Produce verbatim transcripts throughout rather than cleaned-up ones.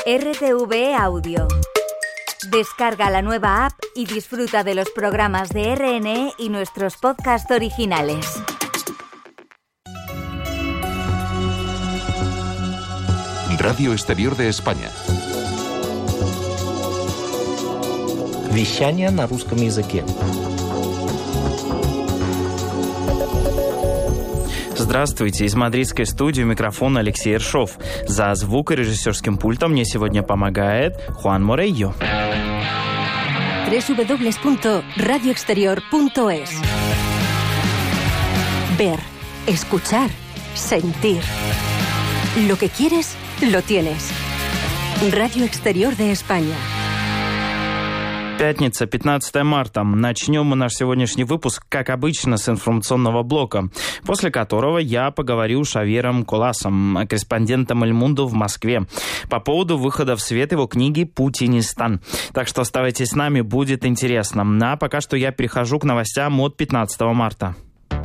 R T V E Audio. Descarga la nueva app y disfruta de los programas de R N E y nuestros podcasts originales. Radio Exterior de España. Вещание на русском языке. Здравствуйте, из мадридской студии микрофон Алексей Ершов. За звукорежиссерским пультом мне сегодня помогает Хуан Морейо. doble u doble u doble u punto radio exterior punto es. Ver, escuchar, sentir. Lo que quieres, lo tienes. Radio Exterior de España. Пятница, пятнадцатое марта. Начнем мы наш сегодняшний выпуск, как обычно, с информационного блока, после которого я поговорю с Шавьером Коласом, корреспондентом «Эль Мундо» в Москве, по поводу выхода в свет его книги «Путинистан». Так что оставайтесь с нами, будет интересно. А пока что я перехожу к новостям от пятнадцатого марта.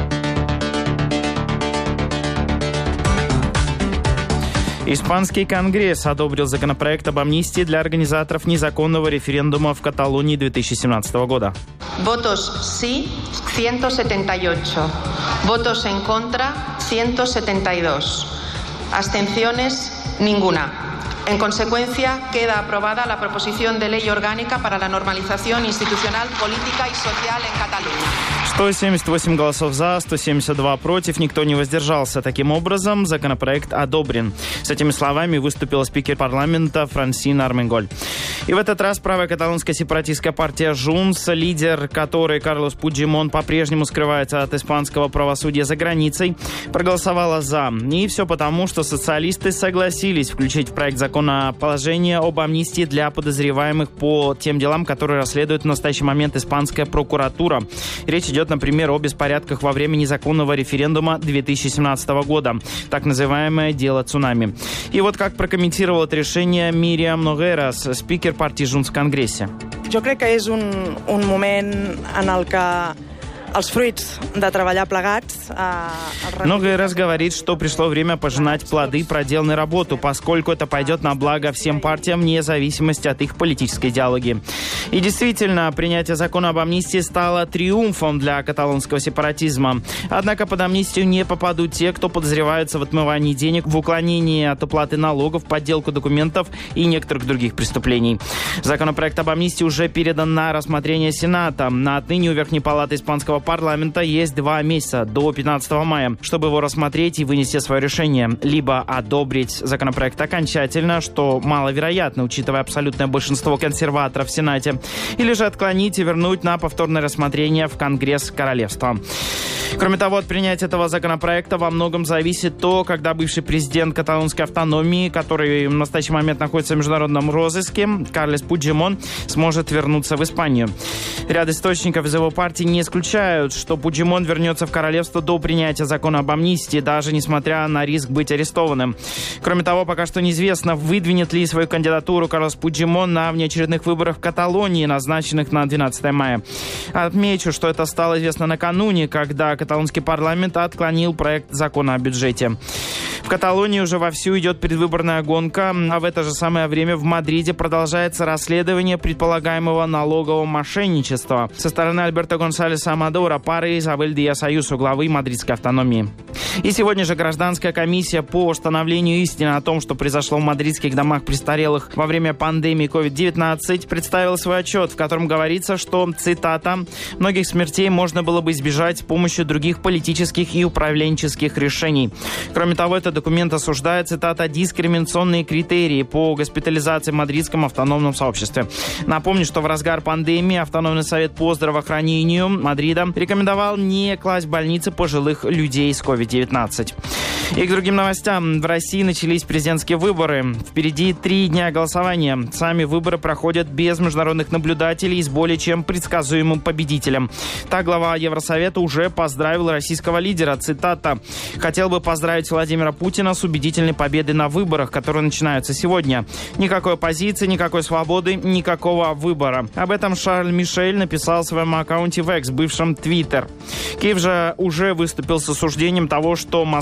Испанский конгресс одобрил законопроект об амнистии для организаторов незаконного референдума в Каталонии две тысячи семнадцатого года. Votos sí, ciento setenta y ocho. Votos en contra, ciento setenta y dos. Abstenciones, ninguna. En consecuencia, queda aprobada la proposición de ley orgánica para la normalización institucional, política y social en Cataluña. сто семьдесят восемь голосов за, сто семьдесят два против, никто не воздержался. Таким образом, законопроект одобрен. С этими словами выступила спикер парламента Франсина Арменголь. И в этот раз правая каталонская сепаратистская партия «Junts», лидер которой Карлос Пучдемон по-прежнему скрывается от испанского правосудия за границей, проголосовала «за». И все потому, что социалисты согласились включить в проект закона положение об амнистии для подозреваемых по тем делам, которые расследует в настоящий момент испанская прокуратура. Речь идет, например, о беспорядках во время незаконного референдума две тысячи семнадцатого года, так называемое «дело цунами». И вот как прокомментировал это решение Míriam Nogueras, спикер партии «Junts» в Конгрессе. Jo crec que és un, un moment en el que els fruits de treballar plegats... Много раз говорит, что пришло время пожинать плоды проделанной работы, поскольку это пойдет на благо всем партиям, вне зависимости от их политической идеологии. И действительно, принятие закона об амнистии стало триумфом для каталонского сепаратизма. Однако под амнистию не попадут те, кто подозревается в отмывании денег, в уклонении от уплаты налогов, подделку документов и некоторых других преступлений. Законопроект об амнистии уже передан на рассмотрение Сената. На отныне у Верхней палаты испанского парламента есть два месяца, до пятнадцатого мая, чтобы его рассмотреть и вынести свое решение. Либо одобрить законопроект окончательно, что маловероятно, учитывая абсолютное большинство консерваторов в Сенате, или же отклонить и вернуть на повторное рассмотрение в Конгресс Королевства. Кроме того, от принятия этого законопроекта во многом зависит то, когда бывший президент каталонской автономии, который в настоящий момент находится в международном розыске, Карлес Пучдемон, сможет вернуться в Испанию. Ряд источников из его партии не исключают, что Пучдемон вернется в королевство до принятия закона об амнистии, даже несмотря на риск быть арестованным. Кроме того, пока что неизвестно, выдвинет ли свою кандидатуру Карлес Пучдемон на внеочередных выборах в Каталонии, назначенных на двенадцатое мая. Отмечу, что это стало известно накануне, когда каталонский парламент отклонил проект закона о бюджете. В Каталонии уже вовсю идет предвыборная гонка, а в это же самое время в Мадриде продолжается расследование предполагаемого налогового мошенничества со стороны Альберто Гонсалеса Амадора, пары Изабель Диас Аюсо, главы мадридской автономии. И сегодня же гражданская комиссия по установлению истины о том, что произошло в мадридских домах престарелых во время пандемии ковид девятнадцать, представила свой отчет, в котором говорится, что, цитата, «многих смертей можно было бы избежать с помощью других политических и управленческих решений». Кроме того, этот документ осуждает, цитата, «дискриминационные критерии по госпитализации в мадридском автономном сообществе». Напомню, что в разгар пандемии Автономный совет по здравоохранению Мадрида рекомендовал не класть в больницы пожилых людей с ковид девятнадцать. И к другим новостям. В России начались президентские выборы. Впереди три дня голосования. Сами выборы проходят без международных наблюдателей и с более чем предсказуемым победителем. Так глава Евросовета уже поздравил российского лидера. Цитата. «Хотел бы поздравить Владимира Путина с убедительной победой на выборах, которые начинаются сегодня. Никакой оппозиции, никакой свободы, никакого выбора». Об этом Шарль Мишель написал в своем аккаунте в X, бывшем Twitter. Киев же уже выступил с осуждением того, что Москва привлекла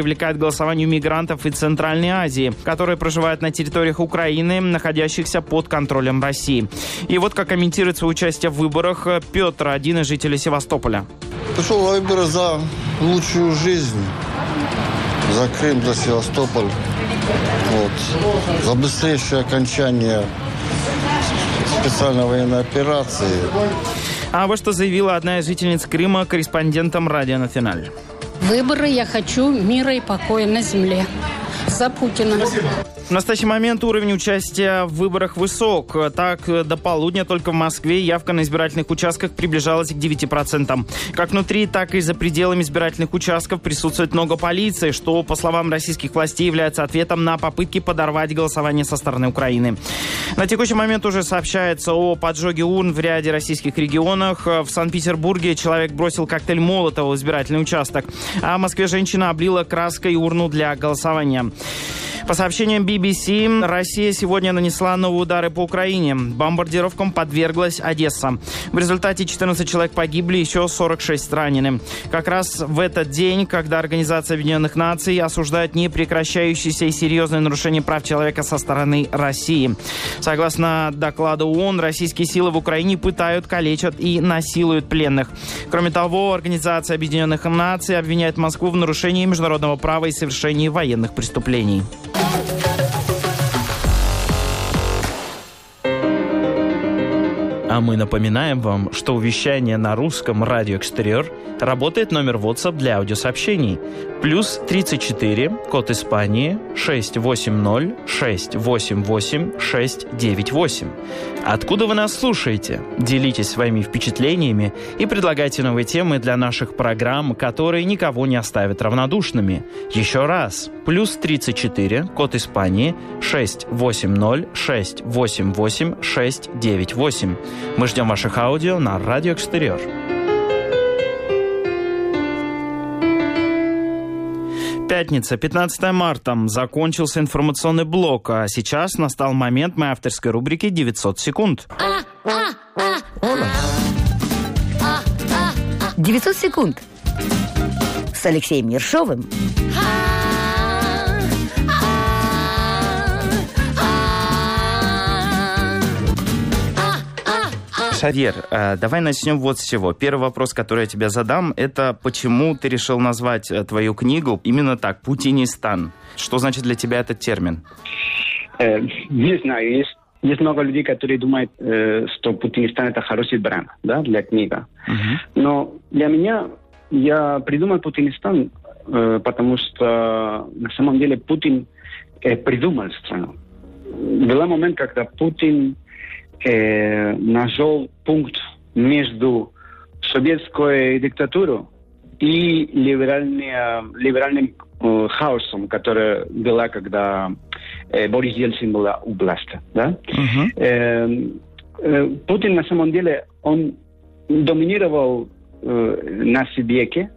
привлекает к голосованию мигрантов из Центральной Азии, которые проживают на территориях Украины, находящихся под контролем России. И вот как комментирует свое участие в выборах Петр, один из жителей Севастополя. Пришел на выборы за лучшую жизнь, за Крым, за Севастополь, вот, за быстрейшее окончание специальной военной операции. А вот что заявила одна из жительниц Крыма корреспондентам Радио Националь. Выборы я хочу мира и покоя на земле. За Путина. В настоящий момент уровень участия в выборах высок. Так, до полудня только в Москве явка на избирательных участках приближалась к девяти процентам. Как внутри, так и за пределами избирательных участков присутствует много полиции, что, по словам российских властей, является ответом на попытки подорвать голосование со стороны Украины. На текущий момент уже сообщается о поджоге урн в ряде российских регионах. В Санкт-Петербурге человек бросил коктейль Молотова в избирательный участок, а в Москве женщина облила краской урну для голосования. По сообщениям би би си, Россия сегодня нанесла новые удары по Украине. Бомбардировкам подверглась Одесса. В результате четырнадцать человек погибли, еще сорок шесть ранены. Как раз в этот день, когда Организация Объединенных Наций осуждает непрекращающиеся и серьезные нарушения прав человека со стороны России. Согласно докладу ООН, российские силы в Украине пытают, калечат и насилуют пленных. Кроме того, Организация Объединенных Наций обвиняет Москву в нарушении международного права и совершении военных преступлений. А мы напоминаем вам, что у вещания на русском радио «Экстериор» работает номер WhatsApp для аудиосообщений. Плюс тридцать четыре, код Испании, шесть восемь ноль шесть восемь восемь шесть девять восемь. Откуда вы нас слушаете? Делитесь своими впечатлениями и предлагайте новые темы для наших программ, которые никого не оставят равнодушными. Еще раз. Плюс тридцать четыре, код Испании, шесть восемь ноль шесть восемь восемь шесть девять восемь. Мы ждем ваших аудио на радио «Экстериор». Пятница, пятнадцатое марта. Закончился информационный блок, а сейчас настал момент моей авторской рубрики «девятьсот секунд». девятьсот секунд с Алексеем Ершовым. Шавьер, давай начнем вот с чего. Первый вопрос, который я тебе задам, это почему ты решил назвать твою книгу именно так, «Путинистан». Что значит для тебя этот термин? Э, не знаю, есть, есть много людей, которые думают, э, что «Путинистан» — это хороший бренд, да, для книги. Uh-huh. Но для меня, я придумал «Путинистан», э, потому что на самом деле Путин э, придумал страну. Был момент, когда Путин Э, нашел пункт между советской диктатурой и либеральным, либеральным э, хаосом, который был, когда э, Борис Ельцин был у власти. Да? Uh-huh. э, э, Путин на самом деле он доминировал э, на веке,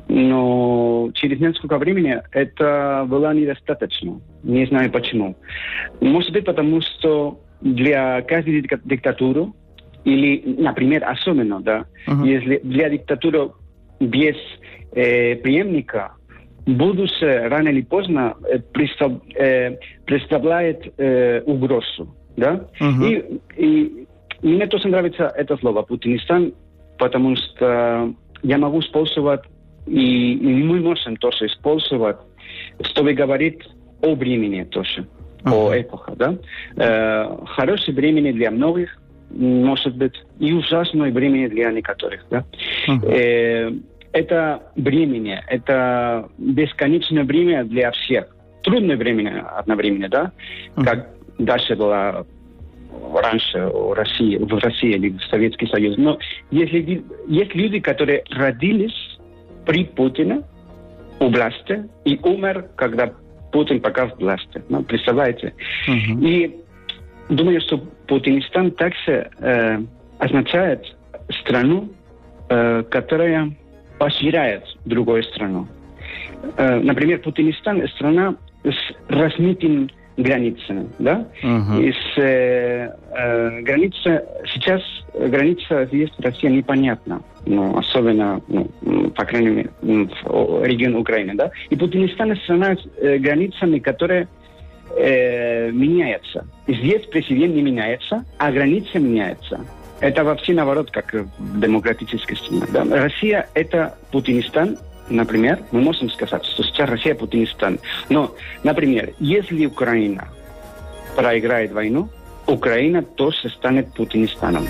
но через несколько времени это было недостаточно. Не знаю почему. Может быть, потому что для каждой диктатуры, или, например, особенно, да, uh-huh. если для диктатуры без э, преемника, будущее рано или поздно э, представ, э, представляет э, угрозу, да. Uh-huh. И, и мне тоже нравится это слово «Путинистан», потому что я могу использовать, и, и мы можем тоже использовать, чтобы говорить о времени тоже. Uh-huh. О эпохе, да? Э, хорошее времени для многих, может быть, и ужасное времени для некоторых, да? Uh-huh. Э, это времени, это бесконечное время для всех. Трудное время одновременно, да? Uh-huh. Как дальше было раньше в России, в России или в Советский Союз. Но если есть люди, которые родились при Путине у власти и умер, когда Путин пока в власти. Ну, представляете? Uh-huh. И думаю, что Путинистан также э, означает страну, э, которая поощряет другую страну. Э, например, Путинистан – страна с размытыми границами. Да? Uh-huh. И с, э, э, граница, сейчас граница есть в России непонятна. ну, особенно, ну, по крайней мере, в регион Украины, да. И Путинистан – страна с э, границами, которые э, меняются. Здесь президент не меняется, а границы меняются. Это вообще наоборот, как в демократической стране. Да? Россия – это Путинистан, например. Мы можем сказать, что сейчас Россия – Путинистан. Но, например, если Украина проиграет войну, Украина тоже станет Путинистаном.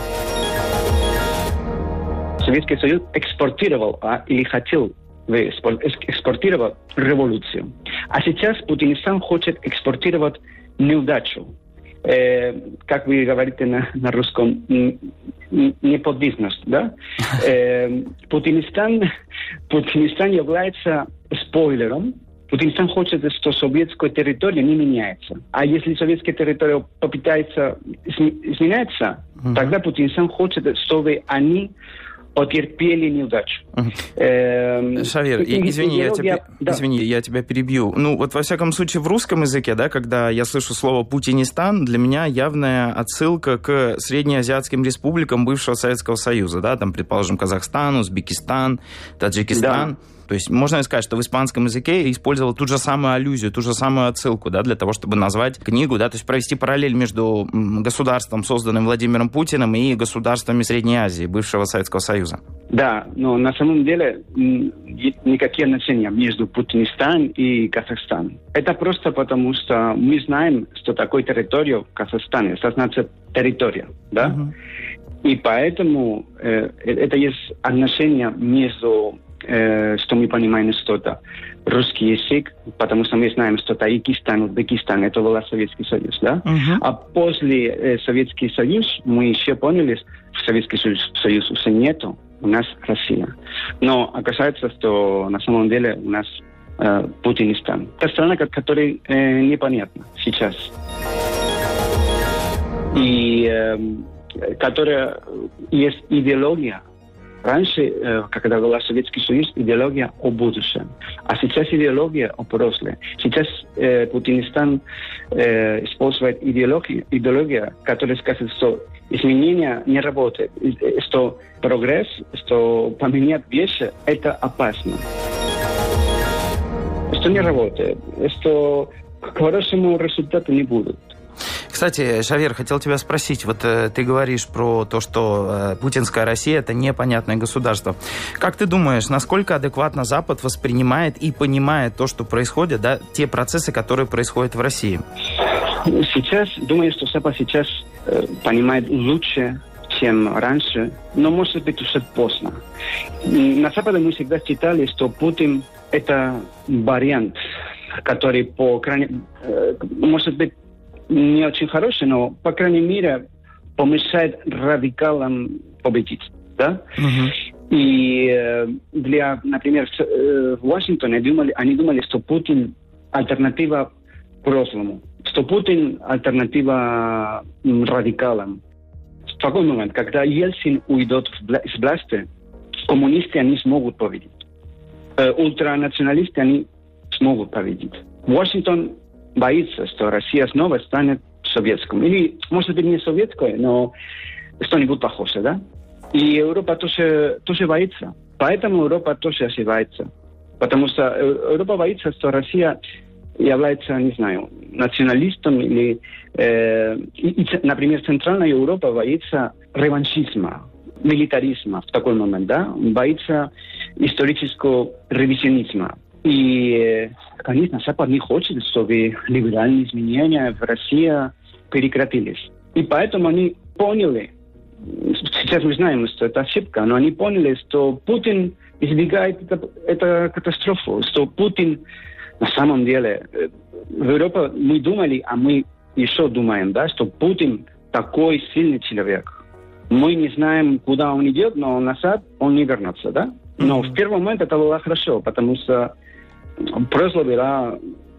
Советский Союз экспортировал а, или хотел экспортировать революцию. А сейчас Путинистан хочет экспортировать неудачу. Э, как вы говорите на, на русском, неподвижность, да? Э, Путинистан, Путинистан является спойлером. Путинистан хочет, что советская территория не меняется. А если советская территория попытается изменяться, uh-huh. тогда Путинистан хочет, чтобы они потерпели неудачу. Uh-huh. Э, Шавер, и, извини, я тебя, да. извини, я тебя перебью. Ну, вот во всяком случае в русском языке, да, когда я слышу слово «Путинистан», для меня явная отсылка к среднеазиатским республикам бывшего Советского Союза, да, там, предположим, Казахстан, Узбекистан, Таджикистан. Да. То есть можно сказать, что в испанском языке использовал ту же самую аллюзию, ту же самую отсылку, да, для того, чтобы назвать книгу, да, то есть провести параллель между государством, созданным Владимиром Путиным, и государствами Средней Азии, бывшего Советского Союза. Да, но на самом деле никакие отношения между Путинистан и Казахстан. Это просто потому, что мы знаем, что такое территория в Казахстане. Это значит территория, да? Uh-huh. И поэтому э, это есть отношения между что мы понимаем что-то русский язык, потому что мы знаем, что Таджикистан, Узбекистан, это был Советский Союз, да? Uh-huh. А после э, Советский Союз мы еще поняли, что Советский Союз, Союз уже нету, у нас Россия. Но оказывается, что на самом деле у нас э, Путинистан. Это страна, которая э, непонятна сейчас. И э, которая есть идеология. Раньше, когда был Советский Союз, идеология о будущем. А сейчас идеология о прошлом. Сейчас э, Путинистан э, использует идеологию, идеологию, которая скажет, что изменения не работают, что прогресс, что поменять вещи, это опасно. Что не работает, что к хорошему результату не будут. Кстати, Шавер, хотел тебя спросить. Вот э, ты говоришь про то, что э, путинская Россия – это непонятное государство. Как ты думаешь, насколько адекватно Запад воспринимает и понимает то, что происходит, да, те процессы, которые происходят в России? Сейчас, думаю, что Запад сейчас э, понимает лучше, чем раньше, но, может быть, уже поздно. На Западе мы всегда считали, что Путин – это вариант, который, по крайней э, может быть, не очень хороший, но, по крайней мере, помешает радикалам победить, да? Uh-huh. И э, для, например, в, в Вашингтоне думали, они думали, что Путин альтернатива прошлому, что Путин альтернатива м, радикалам. В такой момент, когда Ельцин уйдет с власти, коммунисты они смогут победить. Э, ультранационалисты они смогут победить. Вашингтон боится, что Россия снова станет советским. Или, может быть, не советской, но что-нибудь похожее, да? И Европа тоже, тоже боится. Поэтому Европа тоже ошибается. Потому что Европа боится, что Россия является, не знаю, националистом или, э, и, и, например, Центральная Европа боится реваншизма, милитаризма в такой момент, да? Боится исторического ревизионизма. И, конечно, Запад не хочет, чтобы либеральные изменения в России прекратились. И поэтому они поняли, сейчас мы знаем, что это ошибка, но они поняли, что Путин избегает эту, эту катастрофу, что Путин на самом деле в Европе мы думали, а мы еще думаем, да, что Путин такой сильный человек. Мы не знаем, куда он идет, но назад он не вернется, да? Но mm-hmm. в первый момент это было хорошо, потому что прошлое было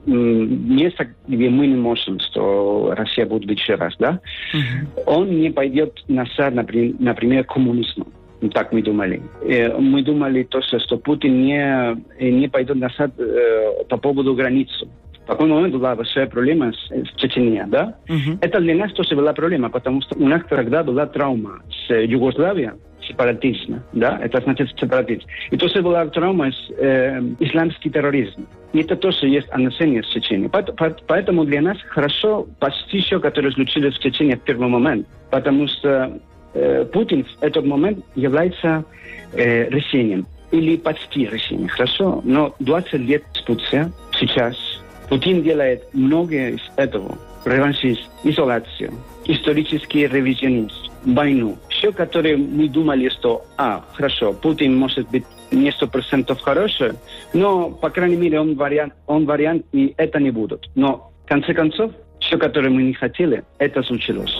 место, где мы не можем, что Россия будет еще раз, да? Mm-hmm. Он не пойдет назад, например, например, к коммунизму. Так мы думали. Мы думали тоже, что Путин не, не пойдет назад э, по поводу границы. В такой момент была большая проблема с, с Чечней, да? Uh-huh. Это для нас тоже была проблема, потому что у нас тогда была травма с Югославией, сепаратизм, да, это значит сепаратизм. И тоже была травма э, исламский терроризм. И это тоже есть отношение с Чеченией. Поэтому для нас хорошо почти все, которое случилось в Чечении в первый момент, потому что э, Путин в этот момент является э, решением, или почти решением, хорошо? Но двадцать лет спустя, сейчас, Путин делает многое из этого. Реваншизм, изоляцию, исторический ревизионизм, войну. Все, которые мы думали, что, а, хорошо, Путин может быть не сто процентов хороший, но, по крайней мере, он вариант, он вариант, и это не будет. Но, в конце концов, все, которое мы не хотели, это случилось.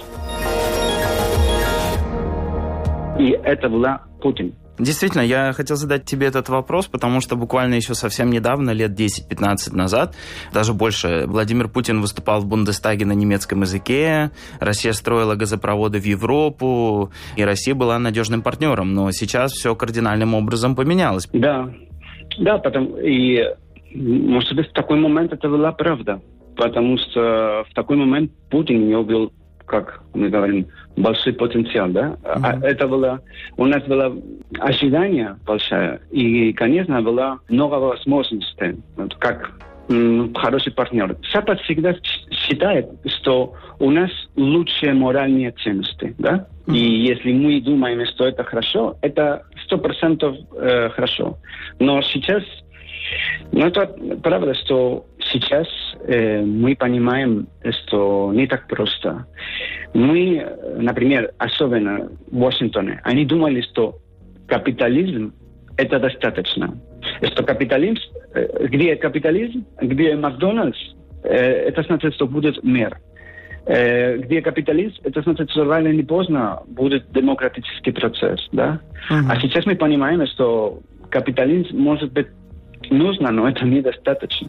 И это была Путин. Действительно, я хотел задать тебе этот вопрос, потому что буквально еще совсем недавно, лет десять-пятнадцать назад, даже больше, Владимир Путин выступал в Бундестаге на немецком языке, Россия строила газопроводы в Европу, и Россия была надежным партнером. Но сейчас все кардинальным образом поменялось. Да, да, потому и, может быть, в такой момент это была правда, потому что в такой момент Путин не убил, как мы говорим, большой потенциал, да? Mm-hmm. Это было, у нас было ожидание большое, и, конечно, было много возможностей, как м, хороший партнер. Запад всегда считает, что у нас лучшие моральные ценности, да? Mm-hmm. И если мы думаем, что это хорошо, это сто процентов э, хорошо. Но сейчас, ну, это правда, что сейчас э, мы понимаем, что не так просто. Мы, например, особенно в Вашингтоне, они думали, что капитализм – это достаточно. Что капитализм, э, где капитализм, где Макдональдс, э, это значит, что будет мир. Э, где капитализм, это значит, что рано или поздно будет демократический процесс. Да? Uh-huh. А сейчас мы понимаем, что капитализм может быть нужно, но это недостаточно.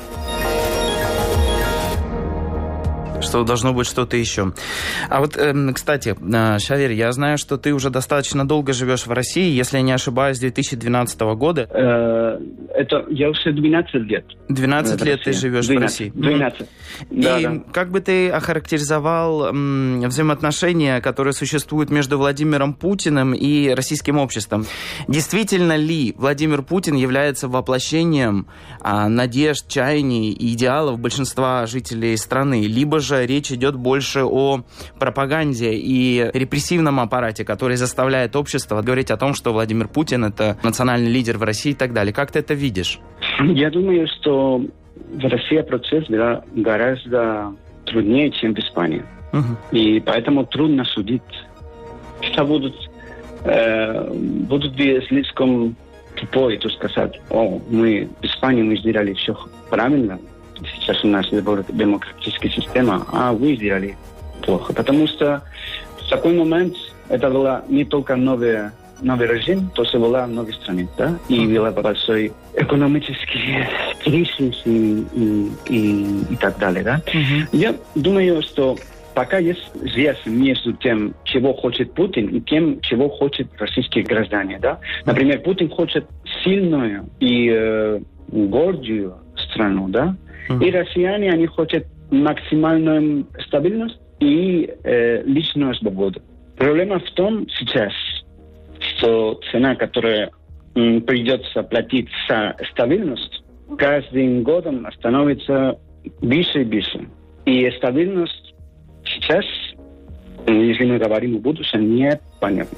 Что должно быть что-то еще. А вот, э, кстати, Шавер, я знаю, что ты уже достаточно долго живешь в России, если я не ошибаюсь, с две тысячи двенадцатого года. Э, это я уже двенадцать лет. двенадцать лет ты живешь двенадцать, в России. двенадцать. И Да, да. как бы ты охарактеризовал м, взаимоотношения, которые существуют между Владимиром Путиным и российским обществом? Действительно ли Владимир Путин является воплощением а, надежд, чаяний и идеалов большинства жителей страны? Либо же речь идет больше о пропаганде и репрессивном аппарате, который заставляет общество говорить о том, что Владимир Путин – это национальный лидер в России и так далее. Как ты это видишь? Я думаю, что в России процесс да, гораздо труднее, чем в Испании. Uh-huh. И поэтому трудно судить. Что будут, э, будут ли слишком тупой, то сказать, о, мы в Испании мы сделали все правильно, сейчас у нас демократическая система, а вы сделали плохо. Потому что в такой момент это было не только новый, новый режим, тоже была новая страна, да? И была большой экономический кризис и, и, и, и так далее, да? Uh-huh. Я думаю, что пока есть связь между тем, чего хочет Путин, и тем, чего хочет российские граждане, да? Например, Путин хочет сильную и э, гордую страну, да? Uh-huh. И россияне, они хотят максимальную стабильность и э, личную свободу. Проблема в том сейчас, что цена, которую м, придется платить за стабильность, каждым годом становится выше и выше. И стабильность сейчас, если мы говорим о будущем, непонятна.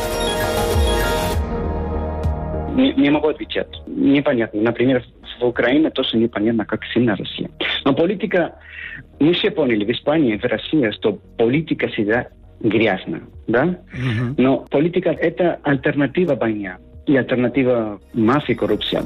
Не, не могу отвечать. Непонятно. Например, в Украине тоже непонятно, как сильна Россия. Но политика... Мы все поняли в Испании, в России, что политика всегда грязная. Да? Uh-huh. Но политика – это альтернатива войне и альтернатива мафии и коррупции.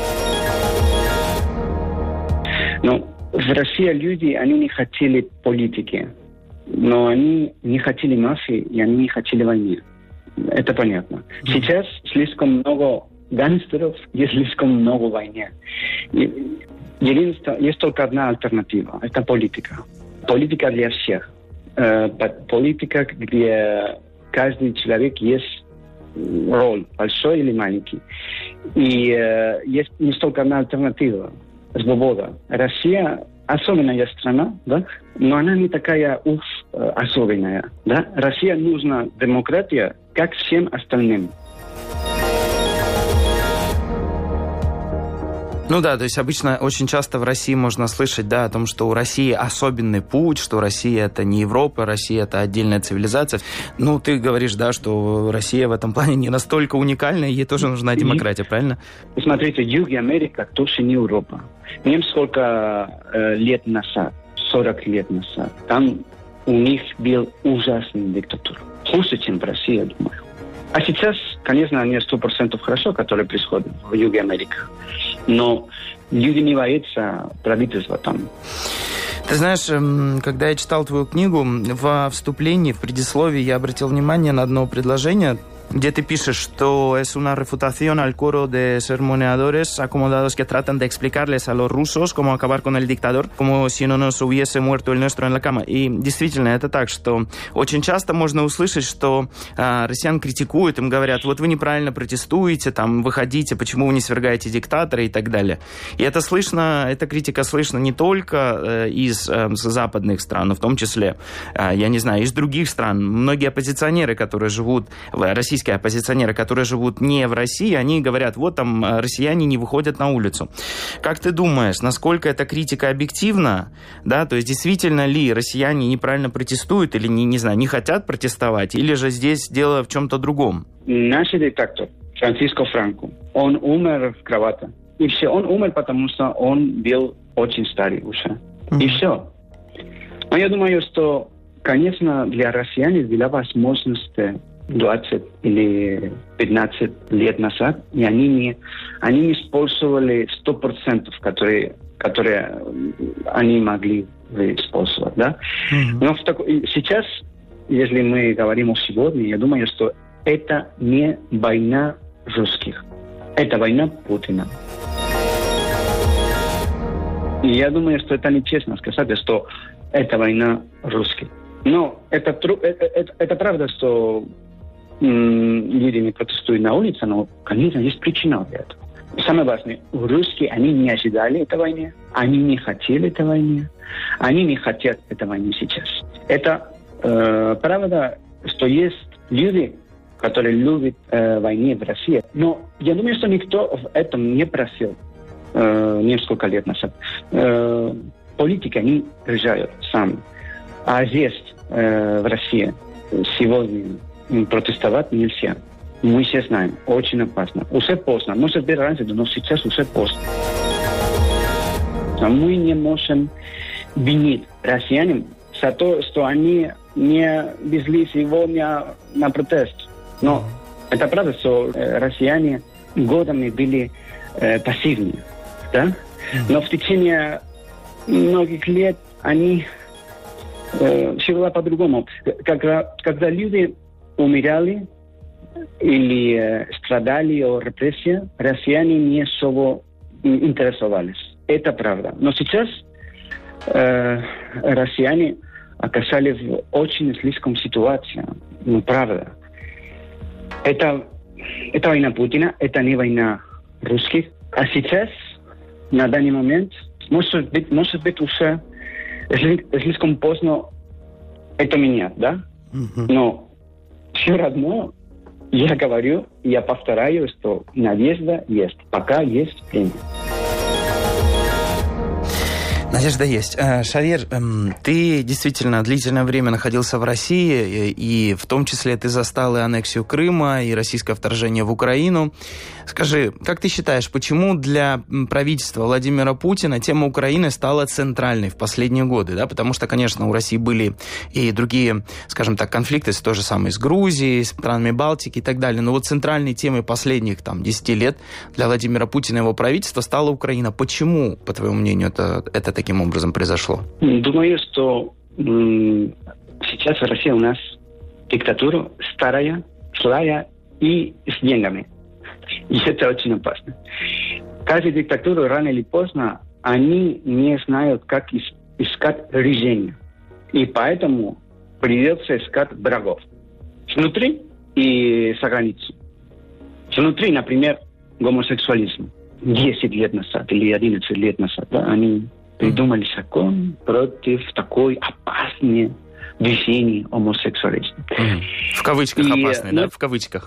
Но в России люди, они не хотели политики. Но они не хотели мафии, и они не хотели войны. Это понятно. Uh-huh. Сейчас слишком много гангстеров, есть слишком много войны. И, есть только одна альтернатива. Это политика. Политика для всех. Э, политика, где каждый человек есть роль, большой или маленький. И э, есть не столько одна альтернатива. Свобода. Россия особенная страна, да? Но она не такая уж э, особенная. Да? Россия нужна демократия как всем остальным. Ну да, то есть обычно очень часто в России можно слышать, да, о том, что у России особенный путь, что Россия это не Европа, Россия это отдельная цивилизация. Ну, ты говоришь, да, что Россия в этом плане не настолько уникальна, ей тоже нужна демократия, правильно? Смотрите, Южная Америка тоже не Европа. Несколько э, лет назад, сорок лет назад, там у них был ужасный диктатура. Хуже, чем в России, я думаю. А сейчас, конечно, не сто процентов хорошо, которое происходит в Юге Америки. Но люди не боятся правительства там. Ты знаешь, когда я читал твою книгу, во вступлении, в предисловии я обратил внимание на одно предложение, где ты пишешь, что es una refutación al coro de sermoneadores acomodados que tratan de explicarles a los rusos cómo acabar con el dictador, como si no nos hubiese muerto el nuestro en la cama. И действительно, это так, что очень часто можно услышать, что а, россиян критикуют, им говорят, вот вы неправильно протестуете, там, выходите, почему вы не свергаете диктатора и так далее. И это слышно, эта критика слышна не только э, из э, западных стран, но в том числе, э, я не знаю, из других стран. Многие оппозиционеры, которые живут в России, российские оппозиционеры, которые живут не в России, они говорят, вот там россияне не выходят на улицу. Как ты думаешь, насколько эта критика объективна? Да, то есть действительно ли россияне неправильно протестуют или, не, не знаю, не хотят протестовать, или же здесь дело в чем-то другом? Наш диктатор Франциско Франко, он умер в кровати. И все, он умер, потому что он был очень старый уже. Mm-hmm. И все. Но я думаю, что, конечно, для россиян была возможность двадцать или пятнадцать лет назад, и они не, они не использовали сто процентов, которые, которые они могли использовать. Да? Mm-hmm. Но в тако... сейчас, если мы говорим о сегодня, я думаю, что это не война русских, это война Путина. И я думаю, что это нечестно сказать, что это война русских. Но это, это, это, это правда, что люди не протестуют на улице, но, конечно, есть причина для этого. Самое важное, русские, они не ожидали этой войны, они не хотели этой войны, они не хотят этой войны сейчас. Это э, правда, что есть люди, которые любят э, войну в России, но я думаю, что никто в этом не просил э, несколько лет назад. Э, политики, они решают сами. А здесь, э, в России, сегодня протестовать нельзя. Мы все знаем, очень опасно. Уже поздно. Может быть, раньше, но сейчас уже поздно. Мы не можем винить россиян за то, что они не везли сегодня на протест. Но это правда, что э, россияне годами были э, пассивны. Да? Но в течение многих лет они э, все было по-другому. Когда, когда люди умирали или э, страдали от репрессии, россияне не особо интересовались. Это правда. Но сейчас э, россияне оказались в очень слишком ситуации. Ну, правда. Это, это война Путина, это не война русских. А сейчас, на данный момент, может быть, может быть уже слишком поздно это менять, да? Mm-hmm. Но все равно я говорю, я повторяю, что надежда есть, пока есть время. Надежда есть. Шавьер, ты действительно длительное время находился в России, и в том числе ты застал и аннексию Крыма, и российское вторжение в Украину. Скажи, как ты считаешь, почему для правительства Владимира Путина тема Украины стала центральной в последние годы? Да? Потому что, конечно, у России были и другие, скажем так, конфликты, то же самое с Грузией, с странами Балтики и так далее. Но вот центральной темой последних там, десяти лет для Владимира Путина и его правительства стала Украина. Почему, по твоему мнению, это, это таким образом произошло? Думаю, что м- сейчас в России у нас диктатура старая, злая и с деньгами. И это очень опасно. Каждая диктатура рано или поздно, они не знают, как ис- искать решение. И поэтому придется искать врагов. Внутри и за границей. Внутри, например, гомосексуализм. десять лет назад или одиннадцать лет назад, да, они придумали закон против такой опасной движении гомосексуализма. В кавычках И, опасный, ну, да? В кавычках.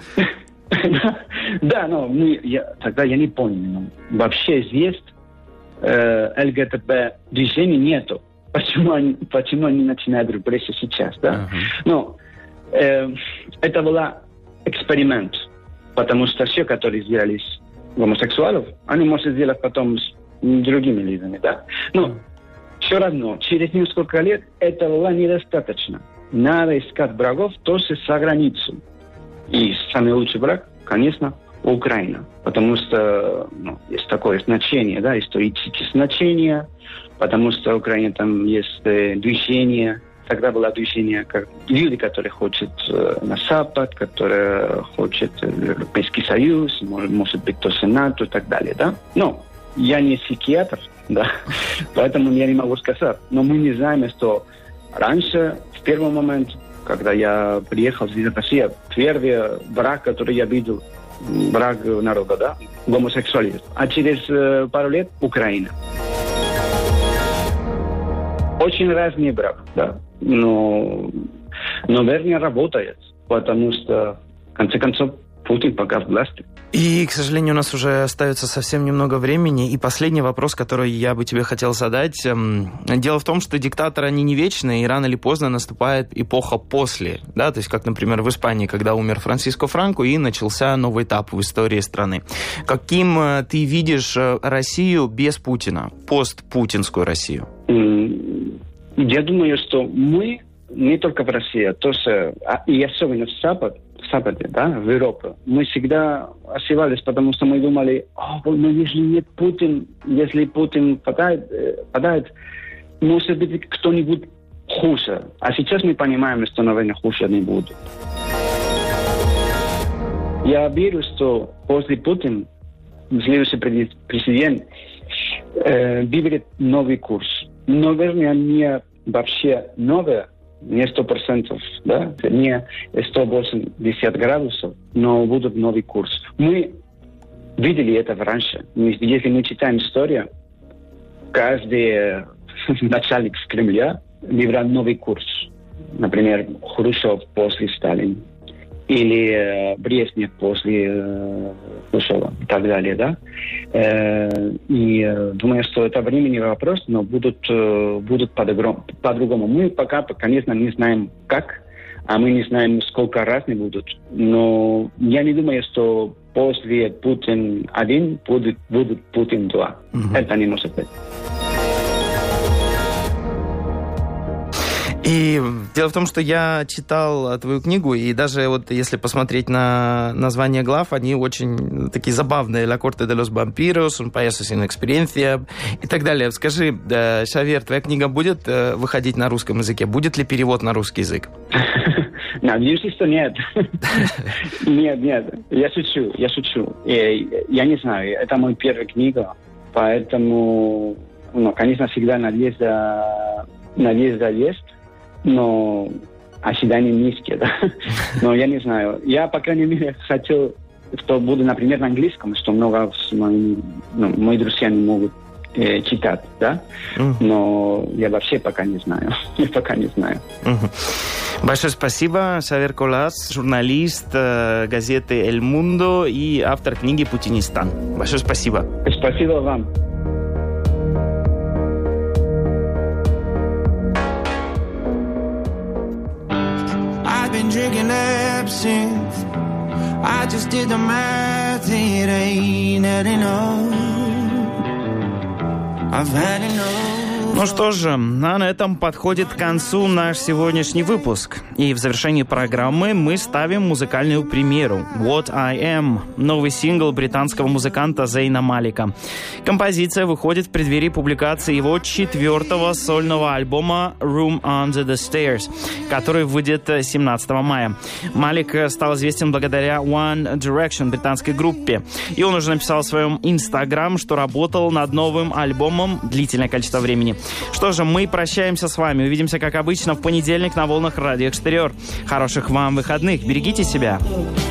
Да, но мы, я, тогда я не понял. Вообще здесь э, ЛГБТ-движения нету. Почему они, почему они начинают репрессии сейчас, да? Uh-huh. Но э, это был эксперимент, потому что все, которые сделали гомосексуалов, они могут сделать потом с другими людьми, да? Но все равно, через несколько лет это было недостаточно. Надо искать врагов тоже за границей. И самый лучший враг, конечно, Украина. Потому что ну, есть такое значение, да, историческое значение, потому что в Украине там есть э, движение. Тогда было движение, как люди, которые хотят э, на Запад, которые хотят э, Европейский Союз, может, может быть, тоже НАТО и так далее, да. Но я не психиатр, да, поэтому я не могу сказать. Но мы не знаем, что раньше, в первый момент, когда я приехал в Россию, первый враг, который я видел, враг народа, да, гомосексуализм. А через э, пару лет Украина. Очень разный враг, да. Но, но вернее, работает, потому что, в конце концов, Путин пока в власти. И, к сожалению, у нас уже остается совсем немного времени. И последний вопрос, который я бы тебе хотел задать. Дело в том, что диктаторы, они не вечные, и рано или поздно наступает эпоха после. Да? То есть, как, например, в Испании, когда умер Франсиско Франко, и начался новый этап в истории страны. Каким ты видишь Россию без Путина, постпутинскую Россию? Я думаю, что мы, не только в России, а тоже, и особенно в Запад, в Западе, да, в Европе, мы всегда ошибались, потому что мы думали, о, но если нет Путин, если Путин падает, падает, может быть, кто-нибудь хуже. А сейчас мы понимаем, что, наверное, хуже не будет. Я верю, что после Путина следующий президент э, выберет новый курс. Наверное, не вообще новый, не сто процентов, да, не сто восемьдесят градусов, но будет новый курс. Мы видели это раньше. Если мы читаем историю, каждый начальник с Кремля выбрал новый курс. Например, Хрущев после Сталина. Или э, Брежнев после э, Хрущева и так далее, да. Э, и э, думаю, что это временный вопрос, но будут, э, будут по-другому. по-другому. Мы пока, конечно, не знаем как, а мы не знаем, сколько раз не будут. Но я не думаю, что после Путин один будет, будет Путин два. Угу. Это не может быть. И дело в том, что я читал твою книгу, и даже вот если посмотреть на названия глав, они очень такие забавные. «La corte de los vampiros», «Un payaso sin experiencia» и так далее. Скажи, Xavier, твоя книга будет выходить на русском языке? Будет ли перевод на русский язык? Надеюсь, что нет. Нет, нет. Я шучу, я шучу. Я не знаю, это моя первая книга, поэтому, ну, конечно, всегда надежда, надежда есть. Но ожидания низкие, да. Но я не знаю. Я, по крайней мере, хотел, что буду, например, на английском, что много мои, ну, мои друзья не могут э, читать, да. Uh-huh. Но я вообще пока не знаю. Я пока не знаю. Uh-huh. Большое спасибо. Xavier Colas, журналист э, газеты «Эль Мундо» и автор книги «Путинистан». Большое спасибо. Спасибо вам. Drinking absinthe, I just did the math, it ain't adding up. I've had enough. Ну что же, а на этом подходит к концу наш сегодняшний выпуск. И в завершении программы мы ставим музыкальную премьеру «What I Am», новый сингл британского музыканта Зейна Малика. Композиция выходит в преддверии публикации его четвертого сольного альбома «Room Under the Stairs», который выйдет семнадцатого мая. Малик стал известен благодаря One Direction, британской группе. И он уже написал в своем инстаграм, что работал над новым альбомом длительное количество времени. Что же, мы прощаемся с вами. Увидимся, как обычно, в понедельник на волнах Радио Экстериор. Хороших вам выходных. Берегите себя.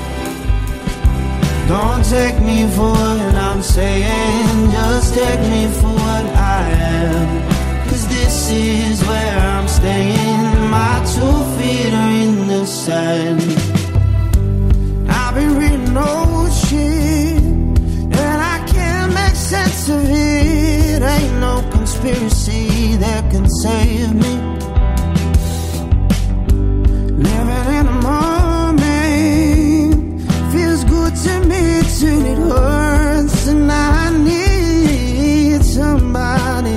Don't take me for what I'm saying, just take me for what I am. 'Cause this is where I'm staying. My my two feet are in the sand. I've been reading old shit, and I can't make sense of it. Ain't no conspiracy that can save me. Living in a moment feels good to me till it hurts, and I need somebody.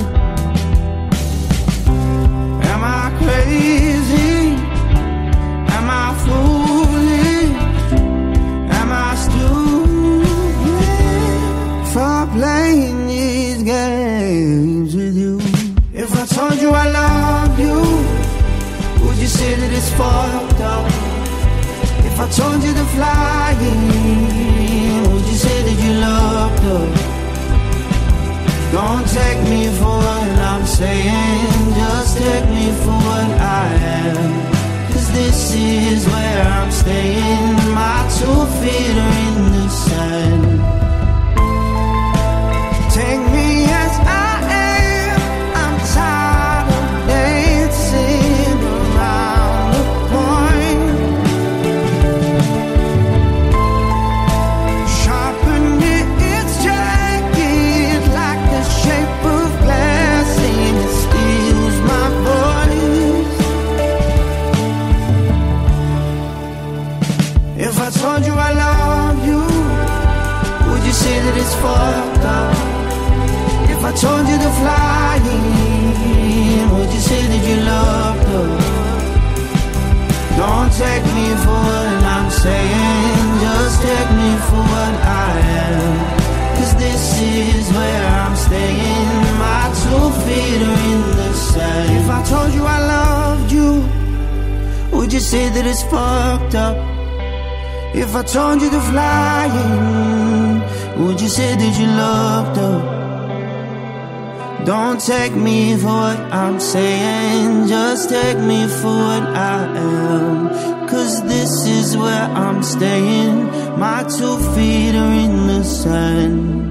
Am I crazy? Am I foolish? Am I stupid for playing these games with you? If I told you I love you, would you say that it's fucked up? If I told you to fly in, would you say that you loved us? Don't take me for what I'm saying, just take me for what I am. Cause this is where I'm staying, my two feet are in the sand. Take me as I am, I'm tired of dancing around the point. Sharpen it, its jagged like the shape of glass, and it steals my voice. If I told you I love you, would you say that it's fucked up? If I told you to fly in, would you say that you loved her? Don't take me for what I'm saying, just take me for what I am. Cause this is where I'm staying, my two feet are in the sand. If I told you I loved you, would you say that it's fucked up? If I told you to fly in, would you say that you loved her? Don't take me for what I'm saying, just take me for what I am. Cause this is where I'm staying, my two feet are in the sand.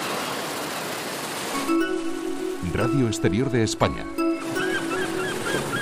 Radio Exterior de España.